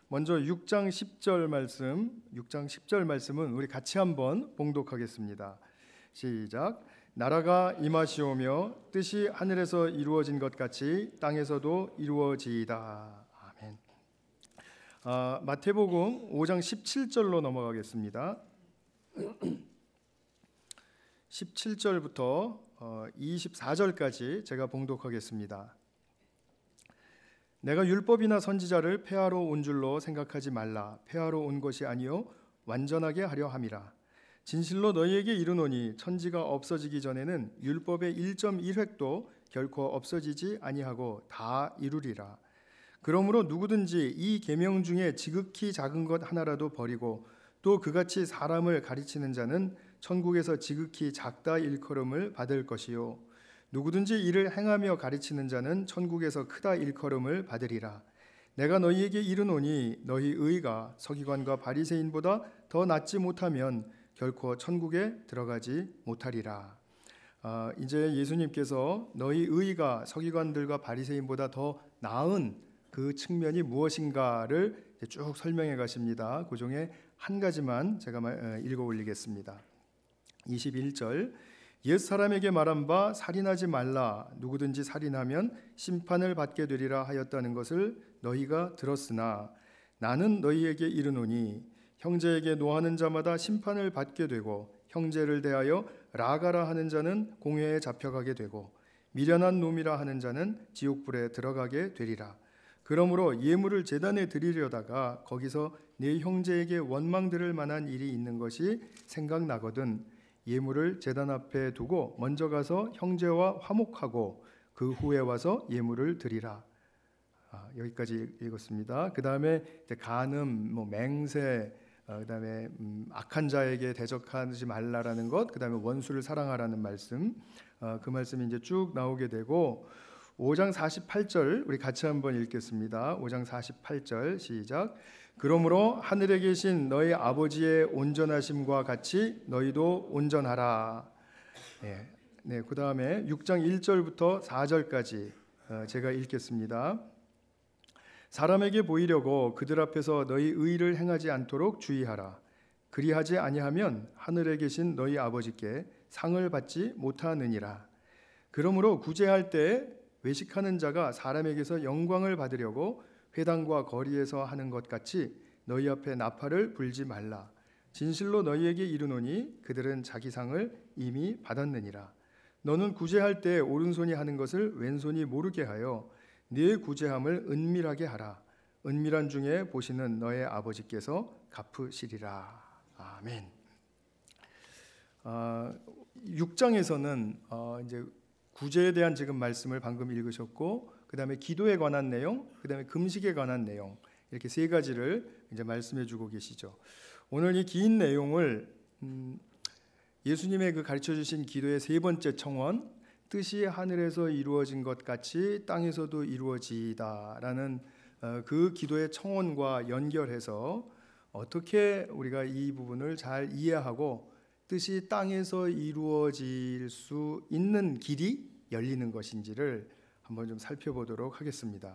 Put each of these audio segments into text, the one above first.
먼저 6장 10절 말씀은 우리 같이 한번 봉독하겠습니다. 시작. 나라가 임하시오며 뜻이 하늘에서 이루어진 것 같이 땅에서도 이루어지이다. 아멘. 마태복음 5장 17절로 넘어가겠습니다. 17절부터 24절까지 제가 봉독하겠습니다. 내가 율법이나 선지자를 폐하러 온 줄로 생각하지 말라. 폐하러 온 것이 아니요 완전하게 하려 함이라. 진실로 너희에게 이르노니 천지가 없어지기 전에는 율법의 1.1획도 결코 없어지지 아니하고 다 이루리라. 그러므로 누구든지 이 계명 중에 지극히 작은 것 하나라도 버리고 또 그같이 사람을 가르치는 자는 천국에서 지극히 작다 일컬음을 받을 것이요 누구든지 이를 행하며 가르치는 자는 천국에서 크다 일컬음을 받으리라. 내가 너희에게 이르노니 너희 의가 서기관과 바리새인보다 더 낫지 못하면 결코 천국에 들어가지 못하리라. 이제 예수님께서 너희 의가 서기관들과 바리새인보다 더 나은 그 측면이 무엇인가를 쭉 설명해 가십니다. 그 중에 한 가지만 제가 읽어 올리겠습니다. 21절. 옛 사람에게 말한 바 살인하지 말라. 누구든지 살인하면 심판을 받게 되리라 하였다는 것을 너희가 들었으나 나는 너희에게 이르노니 형제에게 노하는 자마다 심판을 받게 되고 형제를 대하여 라가라 하는 자는 공회에 잡혀가게 되고 미련한 놈이라 하는 자는 지옥불에 들어가게 되리라. 그러므로 예물을 제단에 드리려다가 거기서 네 형제에게 원망 들을 만한 일이 있는 것이 생각나거든 예물을 제단 앞에 두고 먼저 가서 형제와 화목하고 그 후에 와서 예물을 드리라. 여기까지 읽었습니다. 그 다음에 간음, 맹세, 그 다음에 악한 자에게 대적하지 말라라는 것, 그 다음에 원수를 사랑하라는 말씀, 그 말씀이 이제 쭉 나오게 되고 5장 48절 우리 같이 한번 읽겠습니다. 5장 48절 시작. 그러므로 하늘에 계신 너희 아버지의 온전하심과 같이 너희도 온전하라. 네, 그 다음에 6장 1절부터 4절까지 제가 읽겠습니다. 사람에게 보이려고 그들 앞에서 너희 의를 행하지 않도록 주의하라. 그리하지 아니하면 하늘에 계신 너희 아버지께 상을 받지 못하느니라. 그러므로 구제할 때 외식하는 자가 사람에게서 영광을 받으려고 회당과 거리에서 하는 것 같이 너희 앞에 나팔을 불지 말라. 진실로 너희에게 이르노니 그들은 자기 상을 이미 받았느니라. 너는 구제할 때 오른손이 하는 것을 왼손이 모르게 하여 네 구제함을 은밀하게 하라. 은밀한 중에 보시는 너의 아버지께서 갚으시리라. 아멘. 6장에서는 이제 구제에 대한 지금 말씀을 방금 읽으셨고, 그 다음에 기도에 관한 내용, 그 다음에 금식에 관한 내용, 이렇게 세 가지를 이제 말씀해주고 계시죠. 오늘 이 긴 내용을 예수님의 그 가르쳐주신 기도의 세 번째 청원, 뜻이 하늘에서 이루어진 것 같이 땅에서도 이루어지이다라는 그 기도의 청원과 연결해서 어떻게 우리가 이 부분을 잘 이해하고 뜻이 땅에서 이루어질 수 있는 길이 열리는 것인지를 한번 좀 살펴보도록 하겠습니다.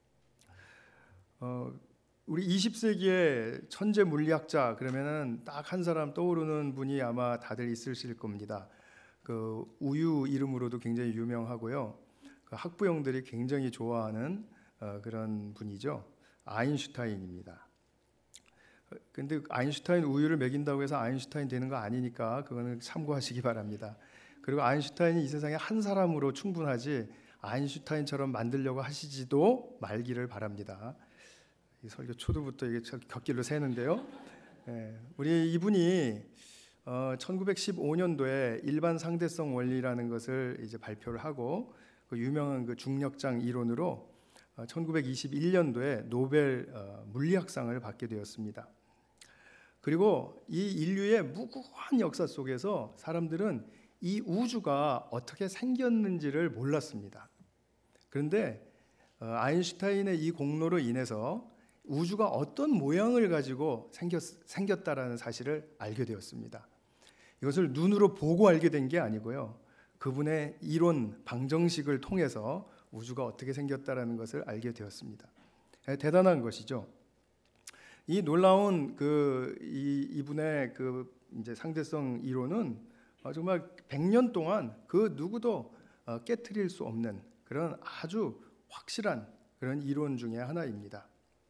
우리 20세기의 천재 물리학자 그러면은 딱 한 사람 떠오르는 분이 아마 다들 있으실 겁니다. 그 우유 이름으로도 굉장히 유명하고요. 그 학부형들이 굉장히 좋아하는 그런 분이죠. 아인슈타인입니다. 근데 아인슈타인 우유를 먹인다고 해서 아인슈타인 되는 거 아니니까 그거는 참고하시기 바랍니다. 그리고 아인슈타인이 이 세상에 한 사람으로 충분하지 아인슈타인처럼 만들려고 하시지도 말기를 바랍니다. 이 설교 초두부터 이게 곁길로 새는데요. 우리 이분이 1915년도에 일반 상대성 원리라는 것을 이제 발표를 하고 그 유명한 그 중력장 이론으로 1921년도에 노벨 물리학상을 받게 되었습니다. 그리고 이 인류의 무궁한 역사 속에서 사람들은 이 우주가 어떻게 생겼는지를 몰랐습니다. 그런데 아인슈타인의 이 공로로 인해서 우주가 어떤 모양을 가지고 생겼다라는 사실을 알게 되었습니다. 이것을 눈으로 보고 알게 된 게 아니고요. 그분의 이론 방정식을 통해서 우주가 어떻게 생겼다라는 것을 알게 되었습니다. 대단한 것이죠. 이 놀라운 이분의 이제 상대성 이론은 정말 100년 동안 그 누구도 깨트릴 수 없는 그런 아주 확실한 그런 이론 중에 하나입니다.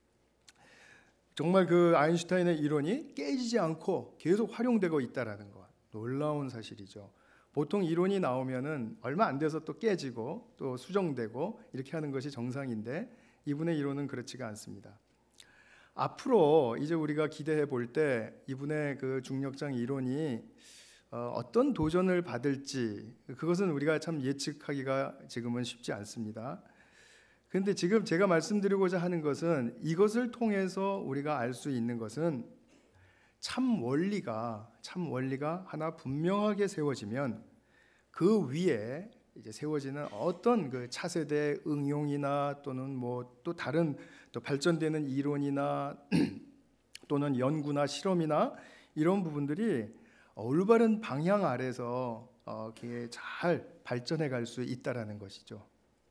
정말 그 아인슈타인의 이론이 깨지지 않고 계속 활용되고 있다라는 것, 놀라운 사실이죠. 보통 이론이 나오면은 얼마 안 돼서 또 깨지고 또 수정되고 이렇게 하는 것이 정상인데 이분의 이론은 그렇지가 않습니다. 앞으로 이제 우리가 기대해 볼 때 이분의 그 중력장 이론이 어떤 도전을 받을지 그것은 우리가 참 예측하기가 지금은 쉽지 않습니다. 그런데 지금 제가 말씀드리고자 하는 것은 이것을 통해서 우리가 알 수 있는 것은 참 원리가 하나 분명하게 세워지면 그 위에 이제 세워지는 어떤 그 차세대 응용이나 또는 뭐 또 다른 또 발전되는 이론이나 또는 연구나 실험이나 이런 부분들이 올바른 방향 아래서 이렇게 잘 발전해 갈 수 있다라는 것이죠.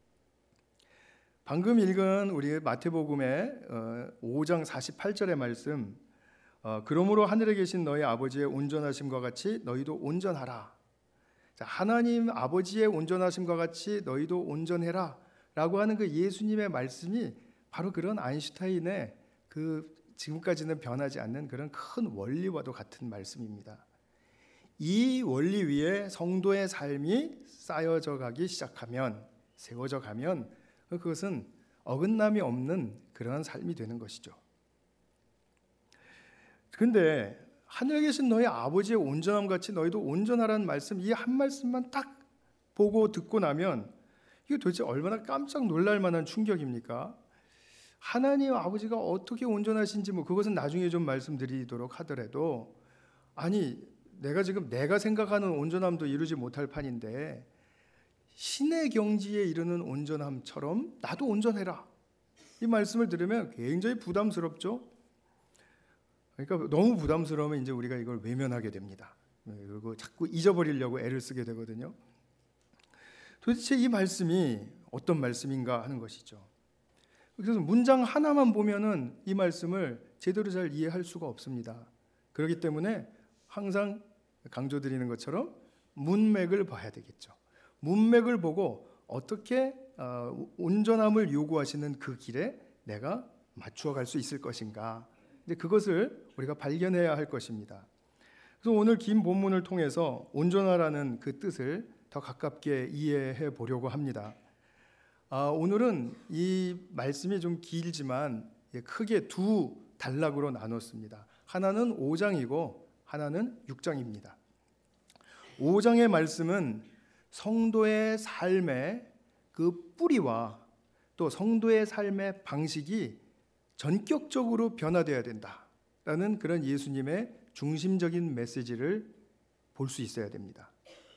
방금 읽은 우리 마태복음의 5장 48절의 말씀, 그러므로 하늘에 계신 너희 아버지의 온전하심과 같이 너희도 온전하라. 자, 하나님 아버지의 온전하심과 같이 너희도 온전해라 라고 하는 그 예수님의 말씀이 바로 그런 아인슈타인의 그 지금까지는 변하지 않는 그런 큰 원리와도 같은 말씀입니다. 이 원리 위에 성도의 삶이 쌓여져 가기 시작하면, 세워져 가면 그것은 어긋남이 없는 그런 삶이 되는 것이죠. 그런데 하늘에 계신 너희 아버지의 온전함 같이 너희도 온전하라는 말씀, 이 한 말씀만 딱 보고 듣고 나면 이게 도대체 얼마나 깜짝 놀랄 만한 충격입니까? 하나님 아버지가 어떻게 온전하신지 그것은 나중에 좀 말씀드리도록 하더라도, 아니 내가 생각하는 온전함도 이루지 못할 판인데 신의 경지에 이르는 온전함처럼 나도 온전해라, 이 말씀을 들으면 굉장히 부담스럽죠. 그러니까 너무 부담스러우면 이제 우리가 이걸 외면하게 됩니다. 그리고 자꾸 잊어버리려고 애를 쓰게 되거든요. 도대체 이 말씀이 어떤 말씀인가 하는 것이죠. 그래서 문장 하나만 보면은 이 말씀을 제대로 잘 이해할 수가 없습니다. 그렇기 때문에 항상 강조드리는 것처럼 문맥을 봐야 되겠죠. 문맥을 보고 어떻게 온전함을 요구하시는 그 길에 내가 맞추어 갈 수 있을 것인가, 이제 그것을 우리가 발견해야 할 것입니다. 그래서 오늘 긴 본문을 통해서 온전하라는 그 뜻을 더 가깝게 이해해 보려고 합니다. 오늘은 이 말씀이 좀 길지만 크게 두 단락으로 나눴습니다. 하나는 5장이고 하나는 6장입니다. 5장의 말씀은 성도의 삶의 그 뿌리와 또 성도의 삶의 방식이 전격적으로 변화되어야 된다라는 그런 예수님의 중심적인 메시지를 볼 수 있어야 됩니다.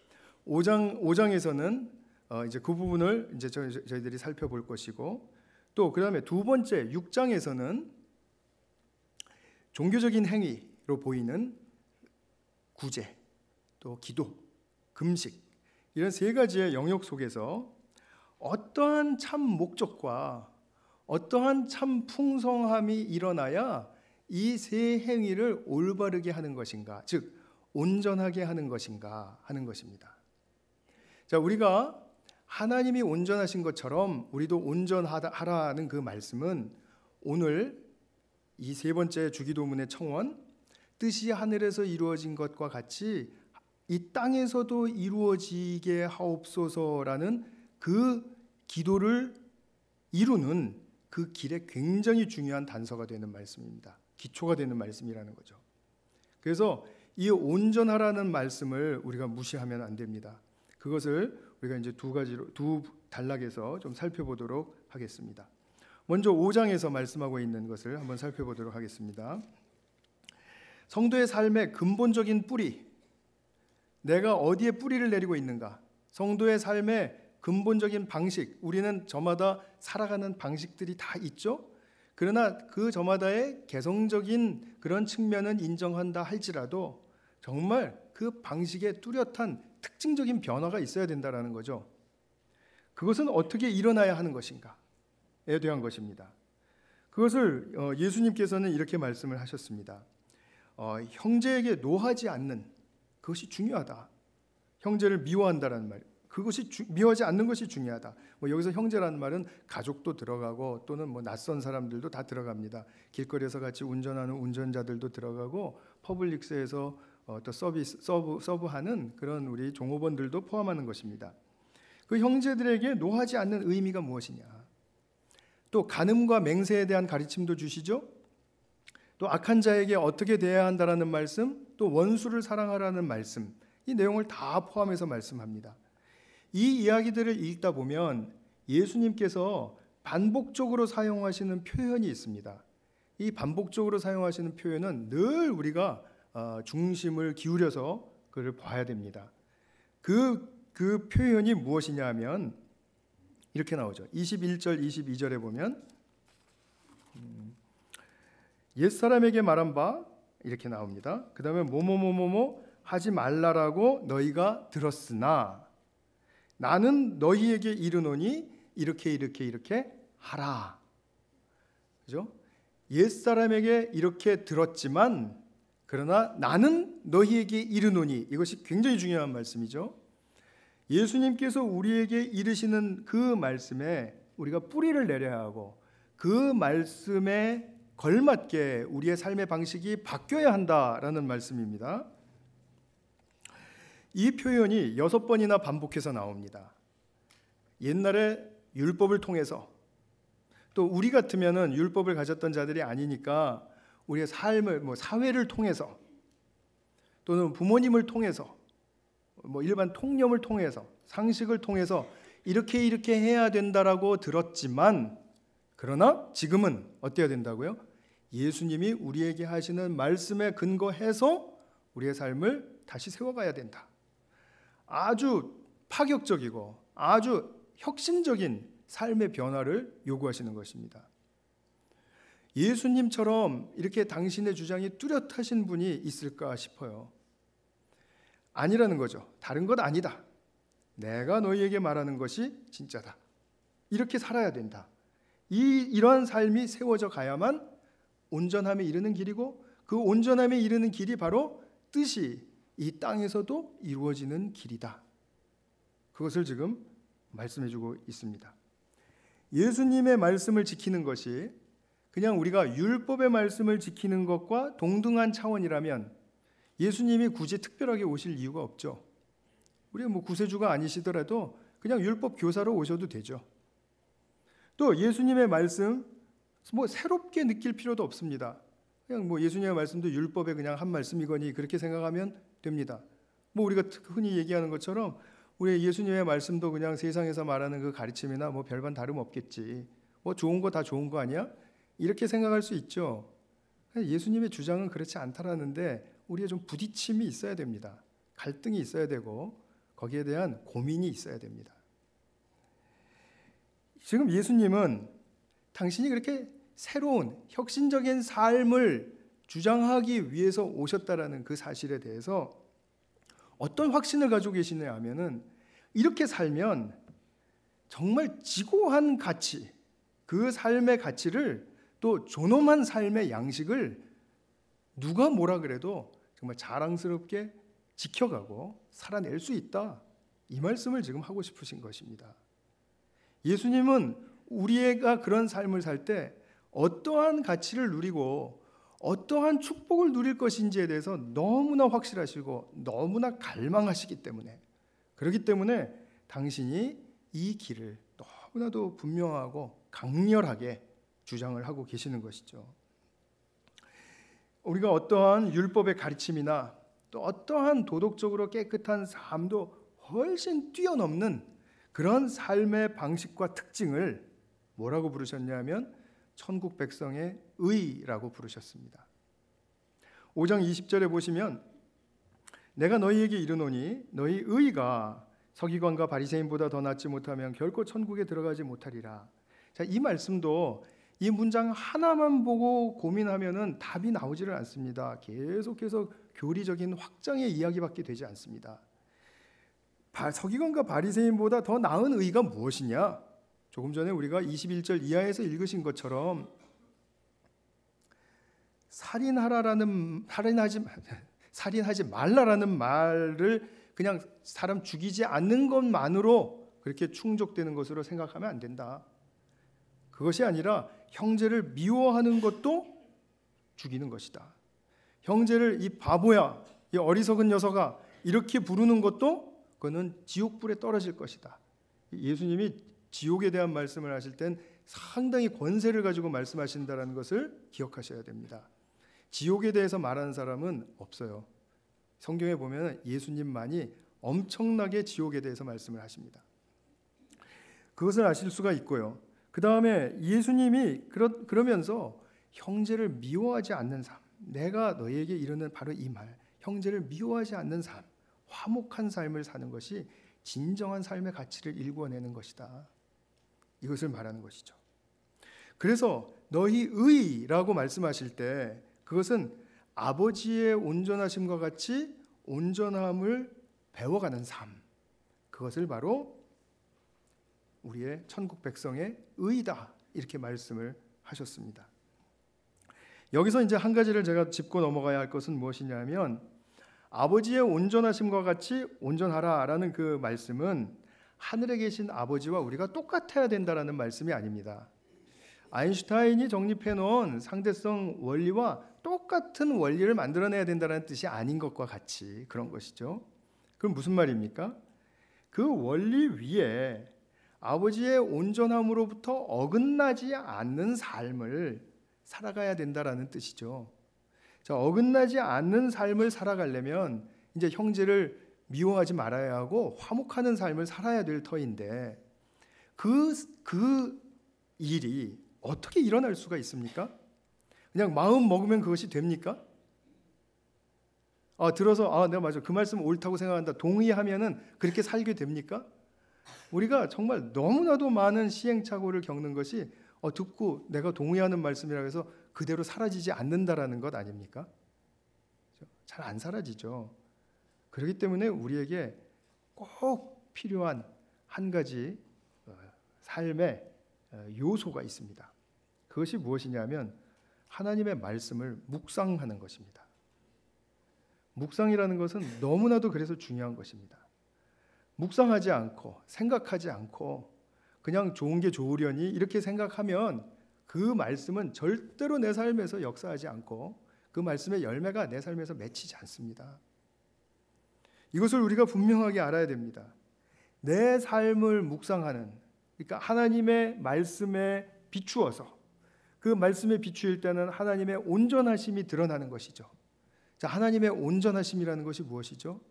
5장에서는 이제 그 부분을 이제 저희들이 살펴볼 것이고, 또 그다음에 두 번째 6장에서는 종교적인 행위로 보이는 구제, 또 기도, 금식, 이런 세 가지의 영역 속에서 어떠한 참 목적과 어떠한 참 풍성함이 일어나야 이 세 행위를 올바르게 하는 것인가, 즉 온전하게 하는 것인가 하는 것입니다. 자, 우리가 하나님이 온전하신 것처럼 우리도 온전하라는 그 말씀은 오늘 이 세 번째 주기도문의 청원, 뜻이 하늘에서 이루어진 것과 같이 이 땅에서도 이루어지게 하옵소서라는 그 기도를 이루는 그 길에 굉장히 중요한 단서가 되는 말씀입니다. 기초가 되는 말씀이라는 거죠. 그래서 이 온전하라는 말씀을 우리가 무시하면 안 됩니다. 그것을 우리가 이제 두 단락에서 좀 살펴보도록 하겠습니다. 먼저 5장에서 말씀하고 있는 것을 한번 살펴보도록 하겠습니다. 성도의 삶의 근본적인 뿌리, 내가 어디에 뿌리를 내리고 있는가? 성도의 삶의 근본적인 방식, 우리는 저마다 살아가는 방식들이 다 있죠. 그러나 그 저마다의 개성적인 그런 측면은 인정한다 할지라도 정말 그 방식에 뚜렷한 특징적인 변화가 있어야 된다는 거죠. 그것은 어떻게 일어나야 하는 것인가에 대한 것입니다. 그것을 예수님께서는 이렇게 말씀을 하셨습니다. 형제에게 노하지 않는 그것이 중요하다. 형제를 미워한다라는 말, 그것이 미워하지 않는 것이 중요하다. 여기서 형제라는 말은 가족도 들어가고 또는 낯선 사람들도 다 들어갑니다. 길거리에서 같이 운전하는 운전자들도 들어가고 퍼블릭스에서 또 서브하는 그런 우리 종업원들도 포함하는 것입니다. 그 형제들에게 노하지 않는 의미가 무엇이냐? 또 간음과 맹세에 대한 가르침도 주시죠. 또 악한 자에게 어떻게 대해야 한다라는 말씀, 또 원수를 사랑하라는 말씀, 이 내용을 다 포함해서 말씀합니다. 이 이야기들을 읽다 보면 예수님께서 반복적으로 사용하시는 표현이 있습니다. 이 반복적으로 사용하시는 표현은 늘 우리가 중심을 기울여서 그를 봐야 됩니다. 그 표현이 무엇이냐 하면 이렇게 나오죠. 21절, 22절에 보면 옛사람에게 말한 바 이렇게 나옵니다. 그 다음에 뭐뭐뭐뭐뭐 하지 말라라고 너희가 들었으나 나는 너희에게 이르노니 이렇게 하라. 그죠? 옛사람에게 이렇게 들었지만 그러나 나는 너희에게 이르노니, 이것이 굉장히 중요한 말씀이죠. 예수님께서 우리에게 이르시는 그 말씀에 우리가 뿌리를 내려야 하고 그 말씀에 걸맞게 우리의 삶의 방식이 바뀌어야 한다라는 말씀입니다. 이 표현이 6번이나 반복해서 나옵니다. 옛날에 율법을 통해서, 또 우리 같으면은 율법을 가졌던 자들이 아니니까 우리의 삶을 사회를 통해서 또는 부모님을 통해서 일반 통념을 통해서 상식을 통해서 이렇게 해야 된다라고 들었지만 그러나 지금은 어때야 된다고요? 예수님이 우리에게 하시는 말씀에 근거해서 우리의 삶을 다시 세워가야 된다. 아주 파격적이고 아주 혁신적인 삶의 변화를 요구하시는 것입니다. 예수님처럼 이렇게 당신의 주장이 뚜렷하신 분이 있을까 싶어요. 아니라는 거죠. 다른 것 아니다. 내가 너희에게 말하는 것이 진짜다. 이렇게 살아야 된다. 이러한 삶이 세워져 가야만 온전함에 이르는 길이고 그 온전함에 이르는 길이 바로 뜻이 이 땅에서도 이루어지는 길이다. 그것을 지금 말씀해주고 있습니다. 예수님의 말씀을 지키는 것이 그냥 우리가 율법의 말씀을 지키는 것과 동등한 차원이라면 예수님이 굳이 특별하게 오실 이유가 없죠. 우리가 구세주가 아니시더라도 그냥 율법 교사로 오셔도 되죠. 또 예수님의 말씀 새롭게 느낄 필요도 없습니다. 그냥 예수님의 말씀도 율법의 그냥 한 말씀이거니 그렇게 생각하면 됩니다. 우리가 흔히 얘기하는 것처럼 우리 예수님의 말씀도 그냥 세상에서 말하는 그 가르침이나 별반 다름 없겠지. 좋은 거 다 좋은 거 아니야? 이렇게 생각할 수 있죠. 예수님의 주장은 그렇지 않다라는데 우리가 좀 부딪힘이 있어야 됩니다. 갈등이 있어야 되고 거기에 대한 고민이 있어야 됩니다. 지금 예수님은 당신이 그렇게 새로운 혁신적인 삶을 주장하기 위해서 오셨다라는 그 사실에 대해서 어떤 확신을 가지고 계시냐 하면은 이렇게 살면 정말 지고한 가치, 그 삶의 가치를 또 존엄한 삶의 양식을 누가 뭐라 그래도 정말 자랑스럽게 지켜가고 살아낼 수 있다. 이 말씀을 지금 하고 싶으신 것입니다. 예수님은 우리가 그런 삶을 살 때 어떠한 가치를 누리고 어떠한 축복을 누릴 것인지에 대해서 너무나 확실하시고 너무나 갈망하시기 때문에 그렇기 때문에 당신이 이 길을 너무나도 분명하고 강렬하게 주장을 하고 계시는 것이죠. 우리가 어떠한 율법의 가르침이나 또 어떠한 도덕적으로 깨끗한 삶도 훨씬 뛰어넘는 그런 삶의 방식과 특징을 뭐라고 부르셨냐면 천국 백성의 의라고 부르셨습니다. 5장 20절에 보시면 내가 너희에게 이르노니 너희 의가 서기관과 바리새인보다 더 낫지 못하면 결코 천국에 들어가지 못하리라. 자, 이 말씀도 이 문장 하나만 보고 고민하면은 답이 나오지를 않습니다. 계속해서 교리적인 확장의 이야기밖에 되지 않습니다. 서기관과 바리새인보다 더 나은 의가 무엇이냐? 조금 전에 우리가 21절 이하에서 읽으신 것처럼 살인하지 말라라는 말을 그냥 사람 죽이지 않는 것만으로 그렇게 충족되는 것으로 생각하면 안 된다. 그것이 아니라 형제를 미워하는 것도 죽이는 것이다. 형제를 이 바보야, 이 어리석은 녀석아 이렇게 부르는 것도 그거는 지옥불에 떨어질 것이다. 예수님이 지옥에 대한 말씀을 하실 땐 상당히 권세를 가지고 말씀하신다는 것을 기억하셔야 됩니다. 지옥에 대해서 말하는 사람은 없어요. 성경에 보면 예수님만이 엄청나게 지옥에 대해서 말씀을 하십니다. 그것을 아실 수가 있고요. 그 다음에 예수님이 그러면서 형제를 미워하지 않는 삶, 내가 너희에게 이르는 바로 이 말, 형제를 미워하지 않는 삶, 화목한 삶을 사는 것이 진정한 삶의 가치를 일궈내는 것이다. 이것을 말하는 것이죠. 그래서 너희 의라고 말씀하실 때 그것은 아버지의 온전하심과 같이 온전함을 배워가는 삶, 그것을 바로 우리의 천국 백성의 의다 이렇게 말씀을 하셨습니다. 여기서 이제 한 가지를 제가 짚고 넘어가야 할 것은 무엇이냐면 아버지의 온전하심과 같이 온전하라라는 그 말씀은 하늘에 계신 아버지와 우리가 똑같아야 된다라는 말씀이 아닙니다. 아인슈타인이 정립해 놓은 상대성 원리와 똑같은 원리를 만들어내야 된다는 뜻이 아닌 것과 같이 그런 것이죠. 그럼 무슨 말입니까? 그 원리 위에 아버지의 온전함으로부터 어긋나지 않는 삶을 살아가야 된다라는 뜻이죠. 자, 어긋나지 않는 삶을 살아가려면 이제 형제를 미워하지 말아야 하고 화목하는 삶을 살아야 될 터인데 그 일이 어떻게 일어날 수가 있습니까? 그냥 마음 먹으면 그것이 됩니까? 들어서 내가 맞아 그 말씀 옳다고 생각한다 동의하면은 그렇게 살게 됩니까? 우리가 정말 너무나도 많은 시행착오를 겪는 것이 듣고 내가 동의하는 말씀이라고 해서 그대로 사라지지 않는다라는 것 아닙니까? 잘 안 사라지죠. 그렇기 때문에 우리에게 꼭 필요한 한 가지 삶의 요소가 있습니다. 그것이 무엇이냐면 하나님의 말씀을 묵상하는 것입니다. 묵상이라는 것은 너무나도 그래서 중요한 것입니다. 묵상하지 않고 생각하지 않고 그냥 좋은 게 좋으려니 이렇게 생각하면 그 말씀은 절대로 내 삶에서 역사하지 않고 그 말씀의 열매가 내 삶에서 맺히지 않습니다. 이것을 우리가 분명하게 알아야 됩니다. 내 삶을 묵상하는, 그러니까 하나님의 말씀에 비추어서 그 말씀에 비추일 때는 하나님의 온전하심이 드러나는 것이죠. 자, 하나님의 온전하심이라는 것이 무엇이죠?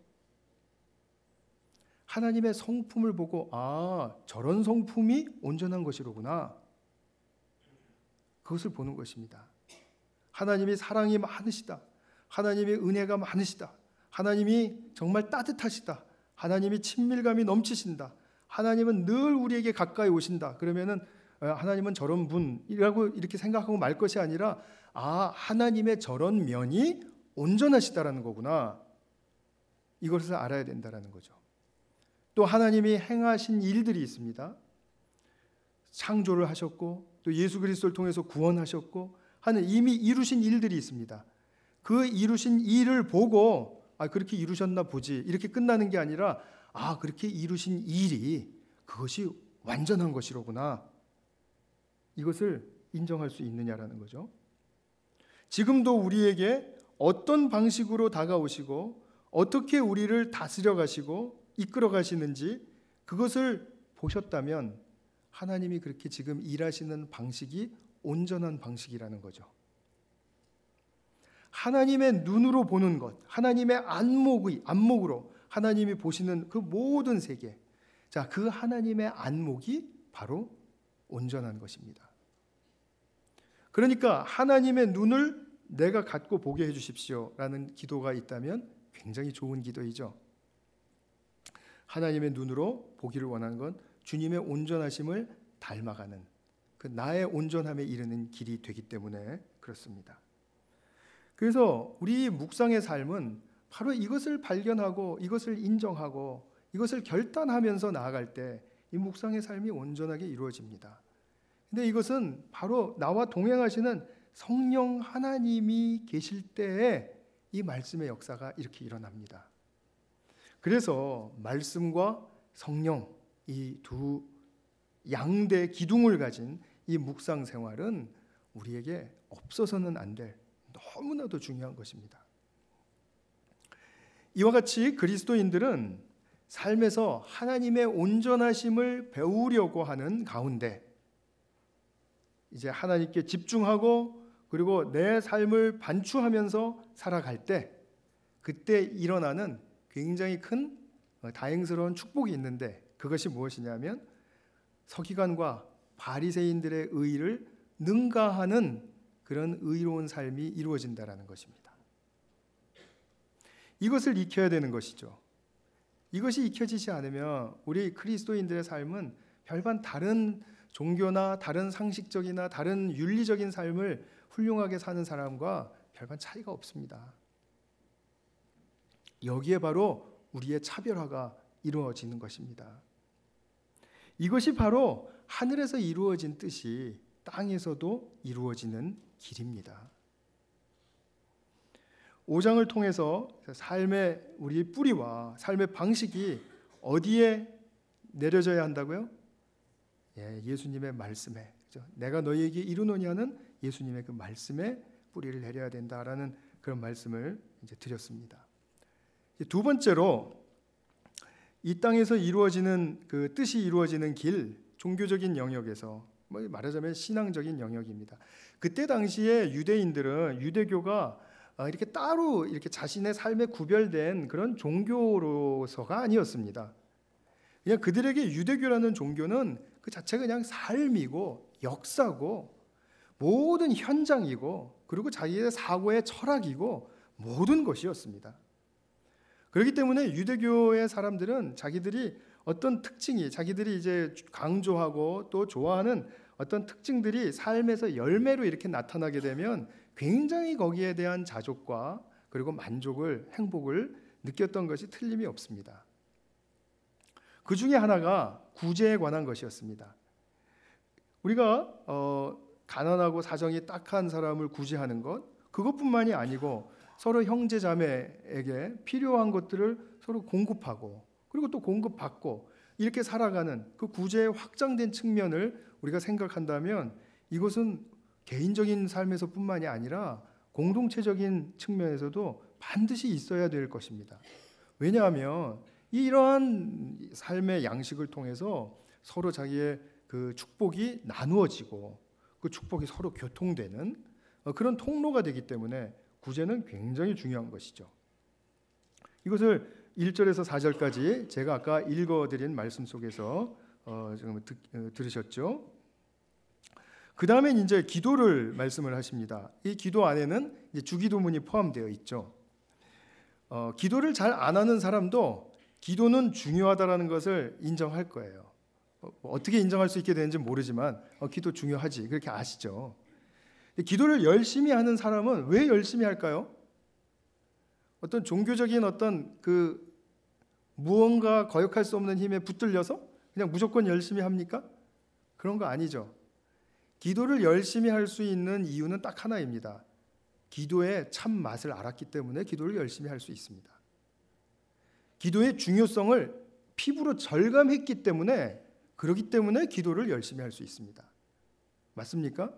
하나님의 성품을 보고 저런 성품이 온전한 것이로구나. 그것을 보는 것입니다. 하나님이 사랑이 많으시다. 하나님이 은혜가 많으시다. 하나님이 정말 따뜻하시다. 하나님이 친밀감이 넘치신다. 하나님은 늘 우리에게 가까이 오신다. 그러면은 하나님은 저런 분이라고 이렇게 생각하고 말 것이 아니라 하나님의 저런 면이 온전하시다라는 거구나. 이것을 알아야 된다라는 거죠. 또 하나님이 행하신 일들이 있습니다. 창조를 하셨고 또 예수 그리스도를 통해서 구원하셨고 하는 이미 이루신 일들이 있습니다. 그 이루신 일을 보고 그렇게 이루셨나 보지 이렇게 끝나는 게 아니라 그렇게 이루신 일이 그것이 완전한 것이로구나. 이것을 인정할 수 있느냐라는 거죠. 지금도 우리에게 어떤 방식으로 다가오시고 어떻게 우리를 다스려 가시고 이끌어 가시는지 그것을 보셨다면 하나님이 그렇게 지금 일하시는 방식이 온전한 방식이라는 거죠. 하나님의 눈으로 보는 것, 하나님의 안목으로 하나님이 보시는 그 모든 세계, 자, 그 하나님의 안목이 바로 온전한 것입니다. 그러니까 하나님의 눈을 내가 갖고 보게 해주십시오라는 기도가 있다면 굉장히 좋은 기도이죠. 하나님의 눈으로 보기를 원하는 건 주님의 온전하심을 닮아가는 그 나의 온전함에 이르는 길이 되기 때문에 그렇습니다. 그래서 우리 묵상의 삶은 바로 이것을 발견하고 이것을 인정하고 이것을 결단하면서 나아갈 때 이 묵상의 삶이 온전하게 이루어집니다. 근데 이것은 바로 나와 동행하시는 성령 하나님이 계실 때에 이 말씀의 역사가 이렇게 일어납니다. 그래서 말씀과 성령, 이 두 양대 기둥을 가진 이 묵상 생활은 우리에게 없어서는 안 될 너무나도 중요한 것입니다. 이와 같이 그리스도인들은 삶에서 하나님의 온전하심을 배우려고 하는 가운데 이제 하나님께 집중하고 그리고 내 삶을 반추하면서 살아갈 때 그때 일어나는 굉장히 큰 다행스러운 축복이 있는데 그것이 무엇이냐면 서기관과 바리새인들의 의를 능가하는 그런 의로운 삶이 이루어진다라는 것입니다. 이것을 익혀야 되는 것이죠. 이것이 익혀지지 않으면 우리 그리스도인들의 삶은 별반 다른 종교나 다른 상식적이나 다른 윤리적인 삶을 훌륭하게 사는 사람과 별반 차이가 없습니다. 여기에 바로 우리의 차별화가 이루어지는 것입니다. 이것이 바로 하늘에서 이루어진 뜻이 땅에서도 이루어지는 길입니다. 5장을 통해서 삶의 우리 뿌리와 삶의 방식이 어디에 내려져야 한다고요? 예수님의 말씀에, 그렇죠? 내가 너희에게 이루노니 하는 예수님의 그 말씀에 뿌리를 내려야 된다라는 그런 말씀을 이제 드렸습니다. 두 번째로 이 땅에서 이루어지는 그 뜻이 이루어지는 길, 종교적인 영역에서 말하자면 신앙적인 영역입니다. 그때 당시에 유대인들은 유대교가 이렇게 따로 이렇게 자신의 삶에 구별된 그런 종교로서가 아니었습니다. 그냥 그들에게 유대교라는 종교는 그 자체가 그냥 삶이고 역사고 모든 현장이고 그리고 자기의 사고의 철학이고 모든 것이었습니다. 그렇기 때문에 유대교의 사람들은 자기들이 어떤 특징이 자기들이 이제 강조하고 또 좋아하는 어떤 특징들이 삶에서 열매로 이렇게 나타나게 되면 굉장히 거기에 대한 자족과 그리고 만족을 행복을 느꼈던 것이 틀림이 없습니다. 그 중에 하나가 구제에 관한 것이었습니다. 우리가 가난하고 사정이 딱한 사람을 구제하는 것 그것뿐만이 아니고 서로 형제 자매에게 필요한 것들을 서로 공급하고 그리고 또 공급받고 이렇게 살아가는 그 구제의 확장된 측면을 우리가 생각한다면 이것은 개인적인 삶에서뿐만이 아니라 공동체적인 측면에서도 반드시 있어야 될 것입니다. 왜냐하면 이러한 삶의 양식을 통해서 서로 자기의 그 축복이 나누어지고 그 축복이 서로 교통되는 그런 통로가 되기 때문에 구제는 굉장히 중요한 것이죠. 이것을 1절에서 4절까지 제가 아까 읽어드린 말씀 속에서 지금 들으셨죠? 그 다음에 이제 기도를 말씀을 하십니다. 이 기도 안에는 이제 주기도문이 포함되어 있죠. 기도를 잘 안 하는 사람도 기도는 중요하다라는 것을 인정할 거예요. 어떻게 인정할 수 있게 되는지 모르지만 기도 중요하지 그렇게 아시죠? 기도를 열심히 하는 사람은 왜 열심히 할까요? 어떤 종교적인 어떤 그 무언가 거역할 수 없는 힘에 붙들려서 그냥 무조건 열심히 합니까? 그런 거 아니죠. 기도를 열심히 할 수 있는 이유는 딱 하나입니다. 기도의 참 맛을 알았기 때문에 기도를 열심히 할 수 있습니다. 기도의 중요성을 피부로 절감했기 때문에 그렇기 때문에 기도를 열심히 할 수 있습니다. 맞습니까?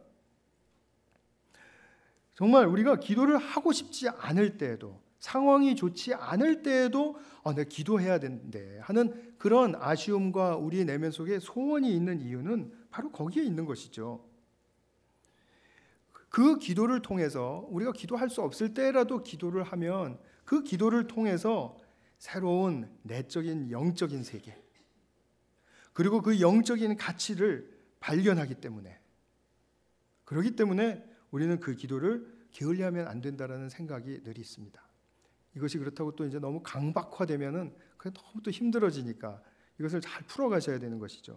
정말 우리가 기도를 하고 싶지 않을 때에도 상황이 좋지 않을 때에도 내가 기도해야 되는데 하는 그런 아쉬움과 우리 내면 속에 소원이 있는 이유는 바로 거기에 있는 것이죠. 그 기도를 통해서 우리가 기도할 수 없을 때라도 기도를 하면 그 기도를 통해서 새로운 내적인 영적인 세계 그리고 그 영적인 가치를 발견하기 때문에 그렇기 때문에 우리는 그 기도를 게을리하면 안 된다라는 생각이 늘 있습니다. 이것이 그렇다고 또 이제 너무 강박화되면은 그게 너무 또 힘들어지니까 이것을 잘 풀어가셔야 되는 것이죠.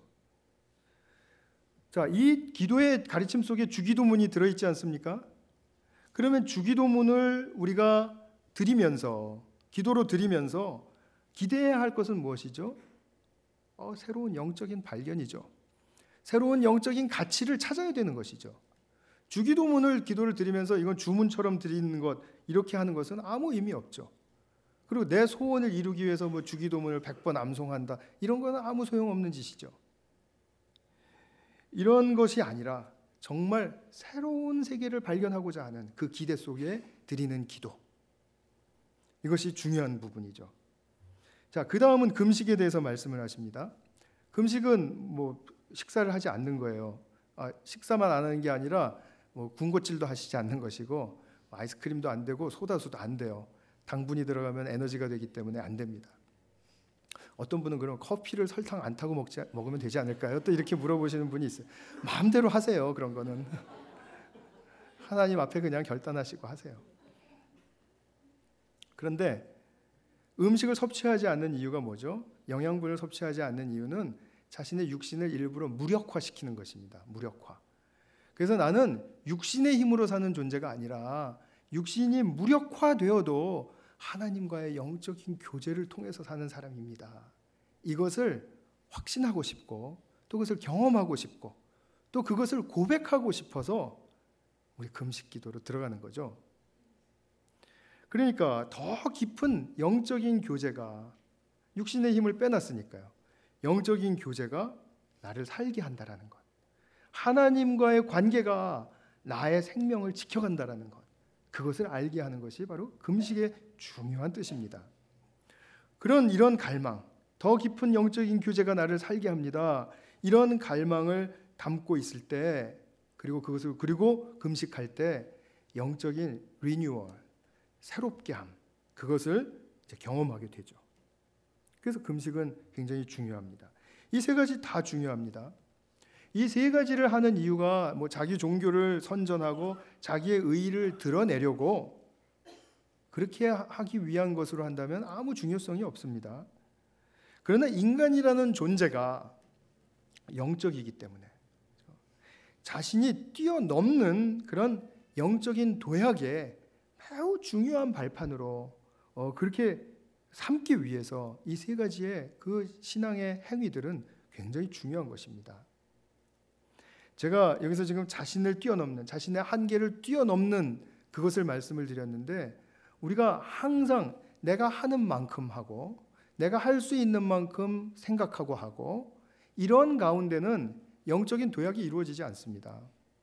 자, 이 기도의 가르침 속에 주기도문이 들어있지 않습니까? 그러면 주기도문을 우리가 드리면서 기도로 드리면서 기대해야 할 것은 무엇이죠? 새로운 영적인 발견이죠. 새로운 영적인 가치를 찾아야 되는 것이죠. 주기도문을 기도를 드리면서 이건 주문처럼 드리는 것, 이렇게 하는 것은 아무 의미 없죠. 그리고 내 소원을 이루기 위해서 뭐 주기도문을 100번 암송한다, 이런 거는 아무 소용없는 짓이죠. 이런 것이 아니라 정말 새로운 세계를 발견하고자 하는 그 기대 속에 드리는 기도, 이것이 중요한 부분이죠. 자, 그 다음은 금식에 대해서 말씀을 하십니다. 금식은 뭐 식사를 하지 않는 거예요. 식사만 안 하는 게 아니라 뭐 군것질도 하시지 않는 것이고, 아이스크림도 안 되고 소다수도 안 돼요. 당분이 들어가면 에너지가 되기 때문에 안 됩니다. 어떤 분은 그럼 커피를 설탕 안 타고 먹으면 되지 않을까요? 또 이렇게 물어보시는 분이 있어요. 마음대로 하세요. 그런 거는 하나님 앞에 그냥 결단하시고 하세요. 그런데 음식을 섭취하지 않는 이유가 뭐죠? 영양분을 섭취하지 않는 이유는 자신의 육신을 일부러 무력화시키는 것입니다. 무력화. 그래서 나는 육신의 힘으로 사는 존재가 아니라 육신이 무력화되어도 하나님과의 영적인 교제를 통해서 사는 사람입니다. 이것을 확신하고 싶고, 또 그것을 경험하고 싶고, 또 그것을 고백하고 싶어서 우리 금식 기도로 들어가는 거죠. 그러니까 더 깊은 영적인 교제가, 육신의 힘을 빼놨으니까요, 영적인 교제가 나를 살게 한다라는 것, 하나님과의 관계가 나의 생명을 지켜간다라는 것, 그것을 알게 하는 것이 바로 금식의 중요한 뜻입니다. 이런 갈망, 더 깊은 영적인 교제가 나를 살게 합니다. 이런 갈망을 담고 있을 때, 그리고 금식할 때 영적인 리뉴얼, 새롭게 함, 그것을 이제 경험하게 되죠. 그래서 금식은 굉장히 중요합니다. 이 세 가지 다 중요합니다. 이 세 가지를 하는 이유가 뭐 자기 종교를 선전하고 자기의 의의를 드러내려고 그렇게 하기 위한 것으로 한다면 아무 중요성이 없습니다. 그러나 인간이라는 존재가 영적이기 때문에 자신이 뛰어넘는 그런 영적인 도약에 매우 중요한 발판으로 그렇게 삼기 위해서 이 세 가지의 그 신앙의 행위들은 굉장히 중요한 것입니다. 제가 여기서 지금 자신을 뛰어넘는, 자신의 한계를 뛰어넘는 그것을 말씀을 드렸는데, 우리가 항상 내가 하는 만큼 하고 내가 할 수 있는 만큼 생각하고 하고, 이런 가운데는 영적인 도약이 이루어지지 않습니다.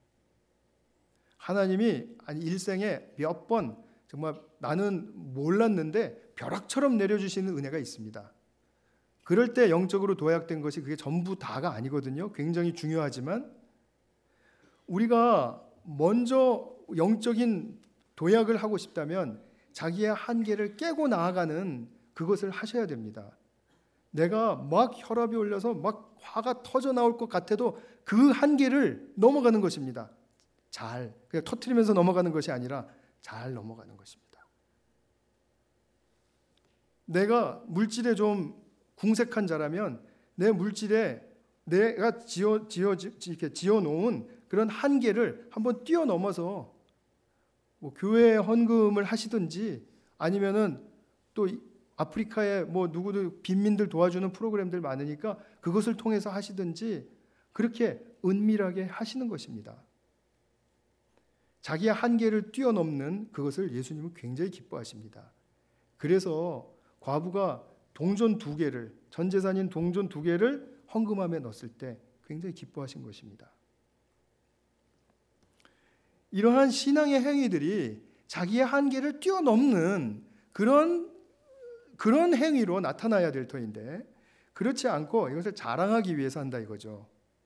하나님이 일생에 몇 번 정말 나는 몰랐는데 벼락처럼 내려주시는 은혜가 있습니다. 그럴 때 영적으로 도약된 것이 그게 전부 다가 아니거든요. 굉장히 중요하지만 우리가 먼저 영적인 도약을 하고 싶다면 자기의 한계를 깨고 나아가는 그것을 하셔야 됩니다. 내가 막 혈압이 올려서 막 화가 터져 나올 것 같아도 그 한계를 넘어가는 것입니다. 잘, 그냥 터트리면서 넘어가는 것이 아니라 잘 넘어가는 것입니다. 내가 물질에 좀 궁색한 자라면 내 물질에 내가 지어놓은 그런 한계를 한번 뛰어넘어서 뭐 교회에 헌금을 하시든지, 아니면은 또 아프리카에 뭐 누구도 빈민들 도와주는 프로그램들 많으니까 그것을 통해서 하시든지, 그렇게 은밀하게 하시는 것입니다. 자기의 한계를 뛰어넘는 그것을 예수님은 굉장히 기뻐하십니다. 그래서 과부가 동전 2개를, 전 재산인 동전 2개를 헌금함에 넣었을 때 굉장히 기뻐하신 것입니다. 이러한 신앙의 행위들이 자기의 한계를 뛰어넘는 그런 행위로 나타나야 될 터인데, 그렇지 않고 이것을 자랑하기 위해서 한다 이거죠.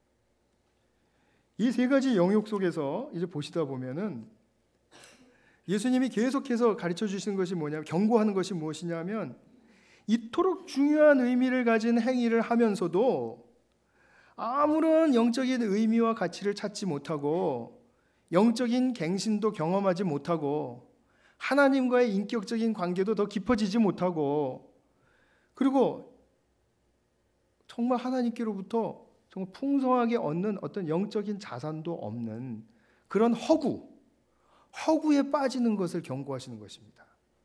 이 세 가지 영역 속에서 이제 보시다 보면은 예수님이 계속해서 가르쳐 주시는 것이 뭐냐면, 경고하는 것이 무엇이냐면, 이토록 중요한 의미를 가진 행위를 하면서도 아무런 영적인 의미와 가치를 찾지 못하고, 영적인 갱신도 경험하지 못하고, 하나님과의 인격적인 관계도 더 깊어지지 못하고, 그리고 정말 하나님께로부터 정말 풍성하게 얻는 어떤 영적인 자산도 없는 그런 허구에 빠지는 것을 경고하시는 것입니다.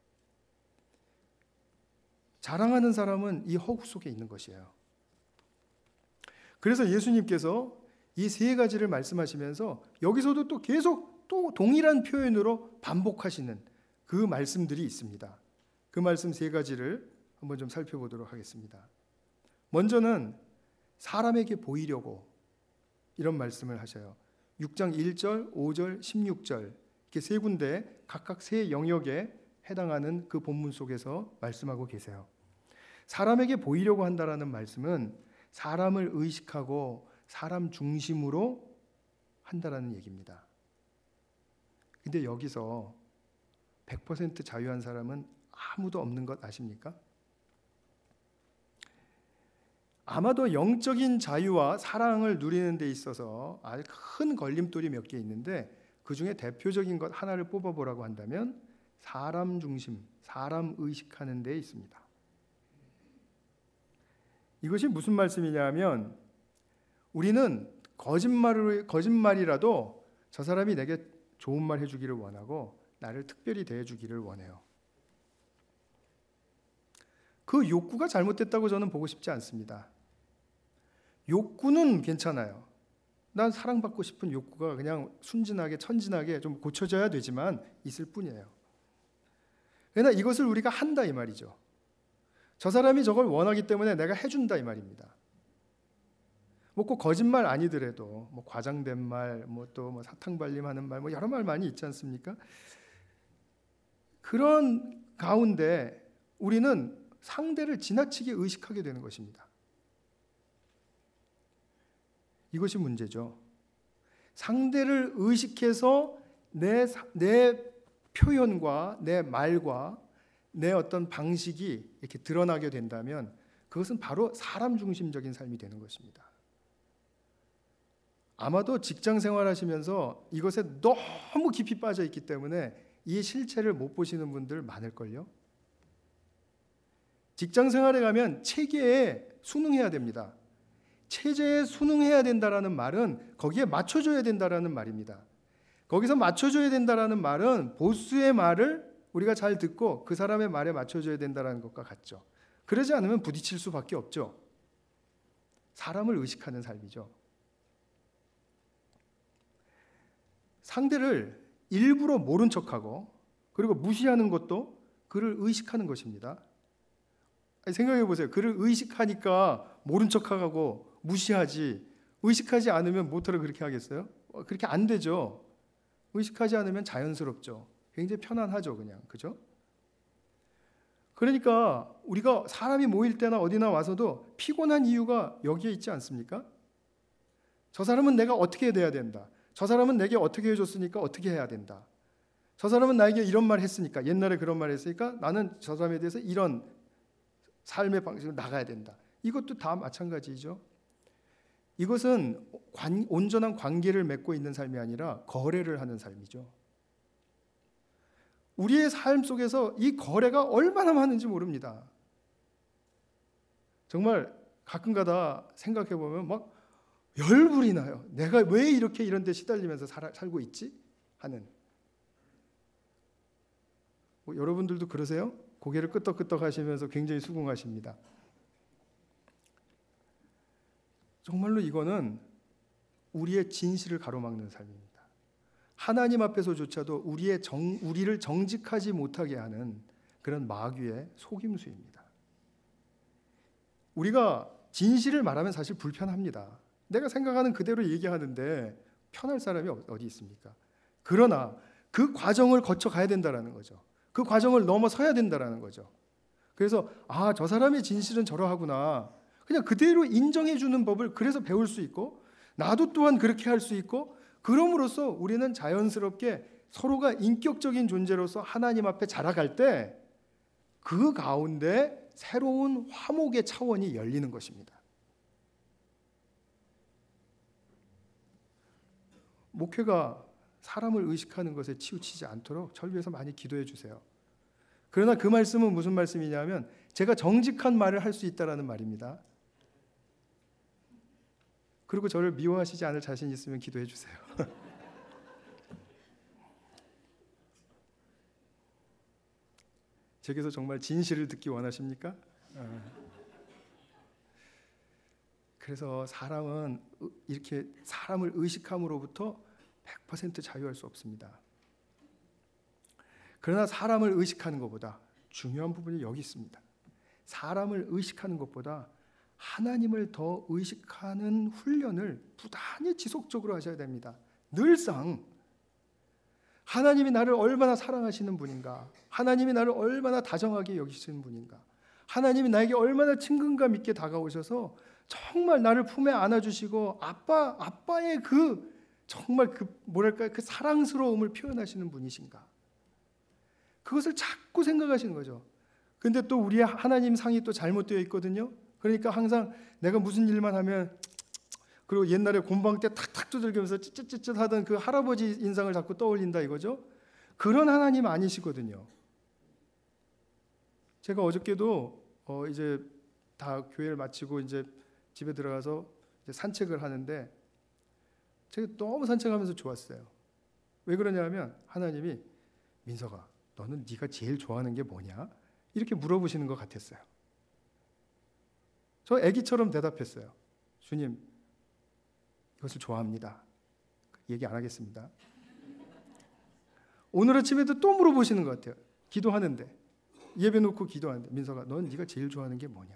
자랑하는 사람은 이 허구 속에 있는 것이에요. 그래서 예수님께서 이 세 가지를 말씀하시면서 여기서도 또 계속 또 동일한 표현으로 반복하시는 그 말씀들이 있습니다. 그 말씀 세 가지를 한번 좀 살펴보도록 하겠습니다. 먼저는 사람에게 보이려고 이런 말씀을 하셔요. 6장 1절, 5절, 16절 이렇게 세 군데 각각 세 영역에 해당하는 그 본문 속에서 말씀하고 계세요. 사람에게 보이려고 한다라는 말씀은 사람을 의식하고 사람 중심으로 한다라는 얘기입니다. 근데 여기서 100% 자유한 사람은 아무도 없는 것 아십니까? 아마도 영적인 자유와 사랑을 누리는 데 있어서 아주 큰 걸림돌이 몇 개 있는데 그 중에 대표적인 것 하나를 뽑아보라고 한다면 사람 중심, 사람 의식하는 데 있습니다. 이것이 무슨 말씀이냐면 우리는 거짓말이라도 저 사람이 내게 좋은 말 해주기를 원하고 나를 특별히 대해주기를 원해요. 그 욕구가 잘못됐다고 저는 보고 싶지 않습니다. 욕구는 괜찮아요. 난 사랑받고 싶은 욕구가 그냥 순진하게 천진하게 좀 고쳐져야 되지만 있을 뿐이에요. 그러나 이것을 우리가 한다 이 말이죠. 저 사람이 저걸 원하기 때문에 내가 해준다 이 말입니다. 뭐 꼭 거짓말 아니더라도 뭐 과장된 말, 뭐 또 뭐 사탕발림하는 말, 뭐 여러 말 많이 있지 않습니까? 그런 가운데 우리는 상대를 지나치게 의식하게 되는 것입니다. 이것이 문제죠. 상대를 의식해서 내 표현과 내 말과 내 어떤 방식이 이렇게 드러나게 된다면 그것은 바로 사람 중심적인 삶이 되는 것입니다. 아마도 직장 생활하시면서 이것에 너무 깊이 빠져 있기 때문에 이 실체를 못 보시는 분들 많을걸요. 직장 생활에 가면 체계에 순응해야 됩니다. 체제에 순응해야 된다라는 말은 거기에 맞춰줘야 된다라는 말입니다. 거기서 맞춰줘야 된다라는 말은 보스의 말을 우리가 잘 듣고 그 사람의 말에 맞춰줘야 된다라는 것과 같죠. 그러지 않으면 부딪힐 수밖에 없죠. 사람을 의식하는 삶이죠. 상대를 일부러 모른 척하고 그리고 무시하는 것도 그를 의식하는 것입니다. 생각해 보세요. 그를 의식하니까 모른 척하고 무시하지 의식하지 않으면 뭐하러 그렇게 하겠어요? 그렇게 안 되죠. 의식하지 않으면 자연스럽죠. 굉장히 편안하죠, 그냥. 그죠? 그러니까 우리가 사람이 모일 때나 어디나 와서도 피곤한 이유가 여기에 있지 않습니까? 저 사람은 내가 어떻게 돼야 된다. 저 사람은 내게 어떻게 해줬으니까 어떻게 해야 된다. 저 사람은 나에게 이런 말 했으니까 옛날에 그런 말 했으니까 나는 저 사람에 대해서 이런 삶의 방식으로 나가야 된다. 이것도 다 마찬가지죠. 이것은 온전한 관계를 맺고 있는 삶이 아니라 거래를 하는 삶이죠. 우리의 삶 속에서 이 거래가 얼마나 많은지 모릅니다. 정말 가끔가다 생각해 보면 막 열불이 나요. 내가 왜 이렇게 이런 데 시달리면서 살고 있지? 하는. 뭐 여러분들도 그러세요? 고개를 끄덕끄덕 하시면서 굉장히 수긍하십니다. 정말로 이거는 우리의 진실을 가로막는 삶입니다. 하나님 앞에서조차도 우리를 정직하지 못하게 하는 그런 마귀의 속임수입니다. 우리가 진실을 말하면 사실 불편합니다. 내가 생각하는 그대로 얘기하는데 편할 사람이 어디 있습니까? 그러나 그 과정을 거쳐 가야 된다는 거죠. 그 과정을 넘어서야 된다는 거죠. 그래서 저 사람의 진실은 저러하구나. 그냥 그대로 인정해 주는 법을 그래서 배울 수 있고 나도 또한 그렇게 할 수 있고 그럼으로써 우리는 자연스럽게 서로가 인격적인 존재로서 하나님 앞에 자라갈 때 그 가운데 새로운 화목의 차원이 열리는 것입니다. 목회가 사람을 의식하는 것에 치우치지 않도록 저를 위해서 많이 기도해 주세요. 그러나 그 말씀은 무슨 말씀이냐면 제가 정직한 말을 할 수 있다라는 말입니다. 그리고 저를 미워하시지 않을 자신 있으면 기도해 주세요. 제게서 정말 진실을 듣기 원하십니까? 그래서 사람은 이렇게 사람을 의식함으로부터 100% 자유할 수 없습니다. 그러나 사람을 의식하는 것보다 중요한 부분이 여기 있습니다. 사람을 의식하는 것보다 하나님을 더 의식하는 훈련을 부단히 지속적으로 하셔야 됩니다. 늘상 하나님이 나를 얼마나 사랑하시는 분인가, 하나님이 나를 얼마나 다정하게 여기시는 분인가, 하나님이 나에게 얼마나 친근감 있게 다가오셔서 정말 나를 품에 안아주시고 아빠의 정말 그 사랑스러움을 표현하시는 분이신가, 그것을 자꾸 생각하시는 거죠. 근데 또 우리 하나님 상이 또 잘못되어 있거든요. 그러니까 항상 내가 무슨 일만 하면, 그리고 옛날에 곰방 때 탁탁 두들기면서 찌릿찌릿 하던 그 할아버지 인상을 자꾸 떠올린다 이거죠. 그런 하나님 아니시거든요. 제가 어저께도 이제 다 교회를 마치고 이제 집에 들어가서 이제 산책을 하는데 제가 너무 산책하면서 좋았어요. 왜 그러냐면 하나님이 민석아, 너는 네가 제일 좋아하는 게 뭐냐? 이렇게 물어보시는 것 같았어요. 저 애기처럼 대답했어요. 주님, 이것을 좋아합니다. 얘기 안 하겠습니다. 오늘 아침에도 또 물어보시는 것 같아요. 기도하는데, 예배 놓고 기도하는데, 민석아, 넌 네가 제일 좋아하는 게 뭐냐?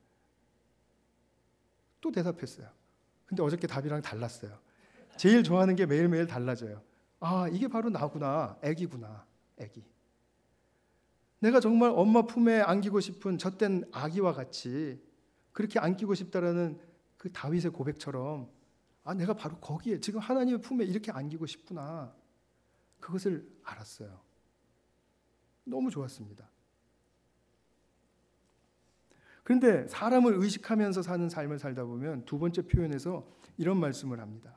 또 대답했어요. 근데 어저께 답이랑 달랐어요. 제일 좋아하는 게 매일매일 달라져요. 아, 이게 바로 나구나. 애기구나. 애기. 내가 정말 엄마 품에 안기고 싶은 젖된 아기와 같이 그렇게 안기고 싶다라는 그 다윗의 고백처럼, 아, 내가 바로 거기에 지금 하나님의 품에 이렇게 안기고 싶구나. 그것을 알았어요. 너무 좋았습니다. 그런데 사람을 의식하면서 사는 삶을 살다 보면 두 번째 표현에서 이런 말씀을 합니다.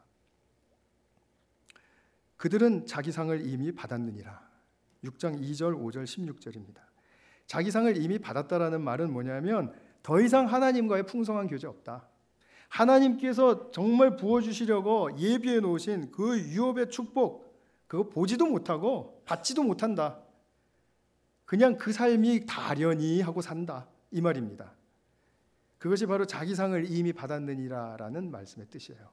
그들은 자기 상을 이미 받았느니라. 6장 2절, 5절, 16절입니다. 자기 상을 이미 받았다라는 말은 뭐냐면 더 이상 하나님과의 풍성한 교제 없다. 하나님께서 정말 부어주시려고 예비해 놓으신 그 유업의 축복, 그거 보지도 못하고 받지도 못한다. 그냥 그 삶이 다려니 하고 산다. 이 말입니다. 그것이 바로 자기 상을 이미 받았느니라라는 말씀의 뜻이에요.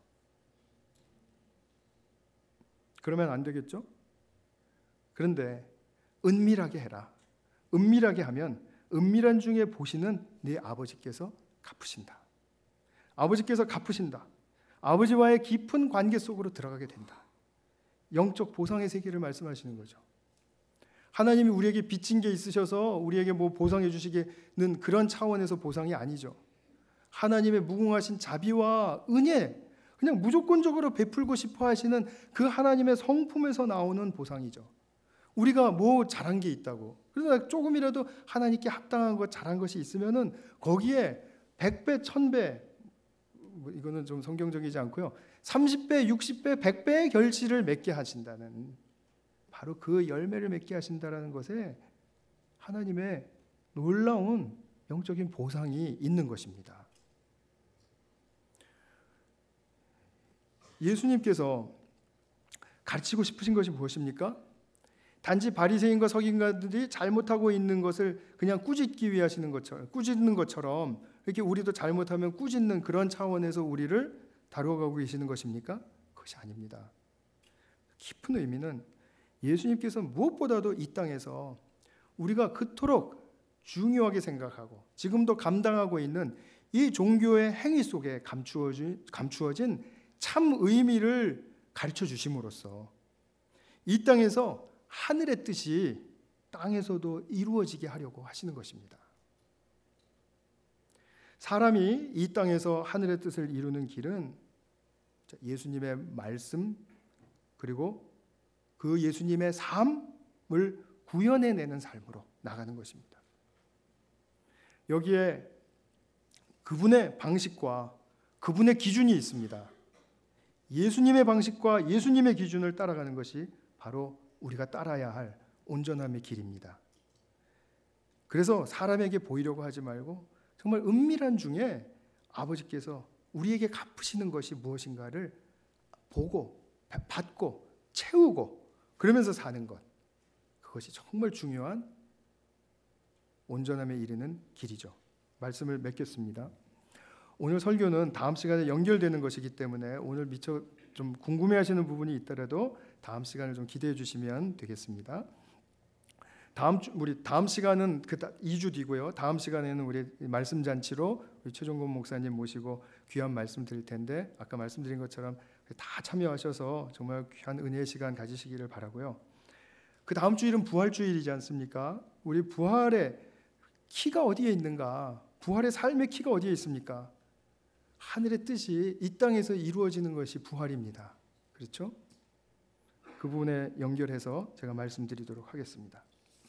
그러면 안 되겠죠? 그런데 은밀하게 해라. 은밀하게 하면 은밀한 중에 보시는 네 아버지께서 갚으신다. 아버지께서 갚으신다. 아버지와의 깊은 관계 속으로 들어가게 된다. 영적 보상의 세계를 말씀하시는 거죠. 하나님이 우리에게 빚진 게 있으셔서 우리에게 뭐 보상해 주시기는 그런 차원에서 보상이 아니죠. 하나님의 무궁하신 자비와 은혜, 그냥 무조건적으로 베풀고 싶어 하시는 그 하나님의 성품에서 나오는 보상이죠. 우리가 뭐 잘한 게 있다고, 그러나 조금이라도 하나님께 합당한 것, 잘한 것이 있으면은 거기에 100배, 1000배, 이거는 좀 성경적이지 않고요, 30배, 60배, 100배의 결실을 맺게 하신다는, 바로 그 열매를 맺게 하신다라는 것에 하나님의 놀라운 영적인 보상이 있는 것입니다. 예수님께서 가르치고 싶으신 것이 무엇입니까? 단지 바리새인과 서기관들이 잘못하고 있는 것을 그냥 꾸짖기 위해 하시는 것처럼, 꾸짖는 것처럼 이렇게 우리도 잘못하면 꾸짖는 그런 차원에서 우리를 다루어가고 계시는 것입니까? 그것이 아닙니다. 깊은 의미는 예수님께서 무엇보다도 이 땅에서 우리가 그토록 중요하게 생각하고 지금도 감당하고 있는 이 종교의 행위 속에 감추어진 참 의미를 가르쳐 주심으로써 이 땅에서 하늘의 뜻이 땅에서도 이루어지게 하려고 하시는 것입니다. 사람이 이 땅에서 하늘의 뜻을 이루는 길은 예수님의 말씀, 그리고 그 예수님의 삶을 구현해내는 삶으로 나가는 것입니다. 여기에 그분의 방식과 그분의 기준이 있습니다. 예수님의 방식과 예수님의 기준을 따라가는 것이 바로 우리가 따라야 할 온전함의 길입니다. 그래서 사람에게 보이려고 하지 말고 정말 은밀한 중에 아버지께서 우리에게 갚으시는 것이 무엇인가를 보고 받고 채우고 그러면서 사는 것, 그것이 정말 중요한 온전함에 이르는 길이죠. 말씀을 맺겠습니다. 오늘 설교는 다음 시간에 연결되는 것이기 때문에 오늘 미처 좀 궁금해하시는 부분이 있더라도 다음 시간을 좀 기대해 주시면 되겠습니다. 우리 다음 시간은 2주 뒤고요. 다음 시간에는 우리 말씀 잔치로 우리 최종건 목사님 모시고 귀한 말씀 드릴 텐데 아까 말씀드린 것처럼 다 참여하셔서 정말 귀한 은혜의 시간 가지시기를 바라고요. 그 다음 주일은 부활주일이지 않습니까? 우리 부활의 키가 어디에 있는가? 부활의 삶의 키가 어디에 있습니까? 하늘의 뜻이 이 땅에서 이루어지는 것이 부활입니다. 그렇죠? 그 부분에 연결해서 제가 말씀드리도록 하겠습니다.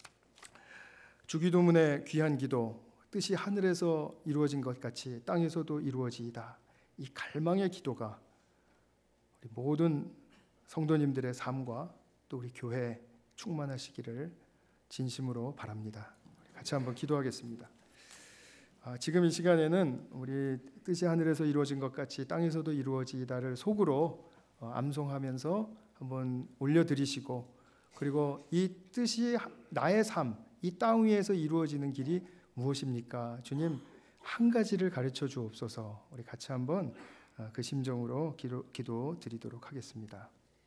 주기도문의 귀한 기도, 뜻이 하늘에서 이루어진 것 같이 땅에서도 이루어지이다. 이 갈망의 기도가 우리 모든 성도님들의 삶과 또 우리 교회에 충만하시기를 진심으로 바랍니다. 같이 한번 기도하겠습니다. 지금 이 시간에는 우리 뜻이 하늘에서 이루어진 것 같이 땅에서도 이루어지이다를 속으로 암송하면서 한번 올려드리시고, 그리고 이 뜻이 나의 삶, 이 땅 위에서 이루어지는 길이 무엇입니까? 주님, 한 가지를 가르쳐 주옵소서. 우리 같이 한번 그 심정으로 기도 드리도록 하겠습니다.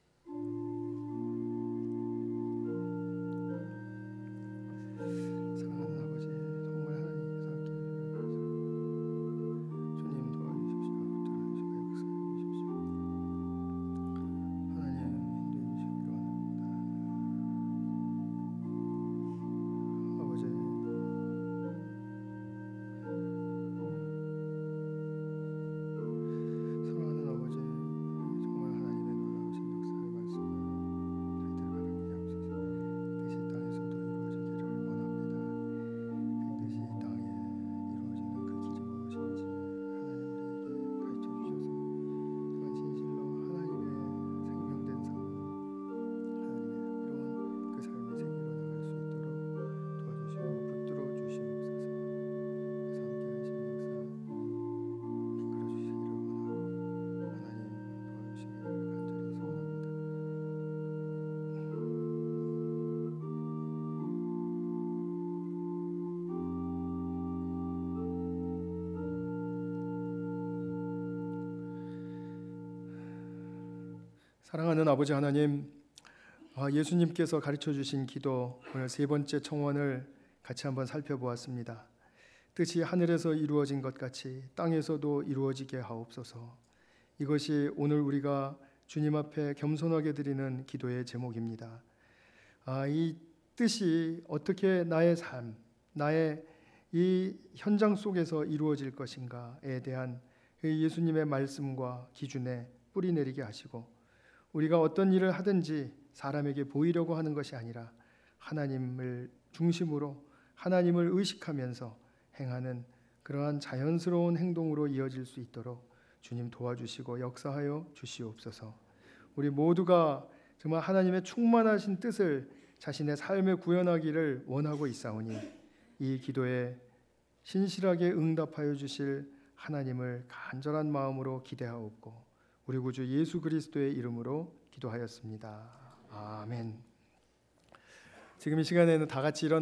사랑하는 아버지 하나님, 예수님께서 가르쳐 주신 기도 오늘 세 번째 청원을 같이 한번 살펴보았습니다. 뜻이 하늘에서 이루어진 것 같이 땅에서도 이루어지게 하옵소서. 이것이 오늘 우리가 주님 앞에 겸손하게 드리는 기도의 제목입니다. 이 뜻이 어떻게 나의 삶, 나의 이 현장 속에서 이루어질 것인가에 대한 예수님의 말씀과 기준에 뿌리 내리게 하시고, 우리가 어떤 일을 하든지 사람에게 보이려고 하는 것이 아니라 하나님을 중심으로 하나님을 의식하면서 행하는 그러한 자연스러운 행동으로 이어질 수 있도록 주님 도와주시고 역사하여 주시옵소서. 우리 모두가 정말 하나님의 충만하신 뜻을 자신의 삶에 구현하기를 원하고 있사오니 이 기도에 신실하게 응답하여 주실 하나님을 간절한 마음으로 기대하옵고 우리 구주 예수 그리스도의 이름으로 기도하였습니다. 아멘. 지금 이 시간에는 다 같이 일어나